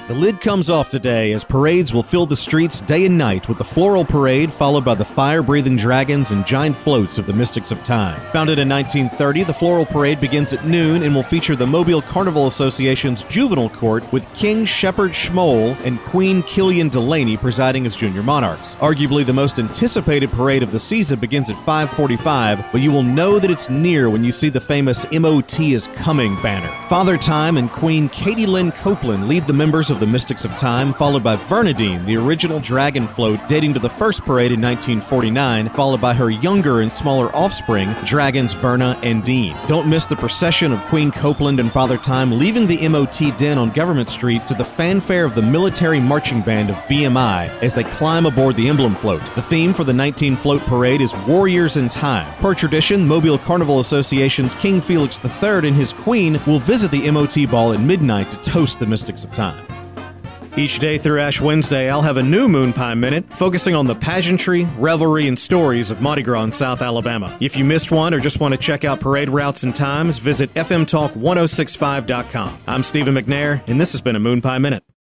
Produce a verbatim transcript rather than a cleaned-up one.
The lid comes off today as parades will fill the streets day and night with the floral parade followed by the fire-breathing dragons and giant floats of the Mystics of Time. Founded in nineteen thirty, the floral parade begins at noon and will feature the Mobile Carnival Association's juvenile court with King Shepherd Schmoll and Queen Killian Delaney presiding as junior monarchs. Arguably the most anticipated parade of the season begins at five forty-five, but you will know that it's near when you see the famous M O T is Coming banner. Father Time and Queen Katie Lynn Copeland lead the members of the Mystics of Time, followed by Vernadine, the original dragon float dating to the first parade in nineteen forty-nine, followed by her younger and smaller offspring, dragons Verna and Dean. Don't miss the procession of Queen Copeland and Father Time leaving the M O T den on Government Street to the fanfare of the military marching band of B M I as they climb aboard the emblem float. The theme for the nineteen float parade is Warriors in Time. Per tradition, Mobile Carnival Association's King Felix the Third and his queen will visit the M O T ball at midnight to toast the Mystics of Time. Each day through Ash Wednesday, I'll have a new Moon Pie Minute focusing on the pageantry, revelry, and stories of Mardi Gras in South Alabama. If you missed one or just want to check out parade routes and times, visit f m talk ten sixty-five dot com. I'm Stephen McNair, and this has been a Moon Pie Minute.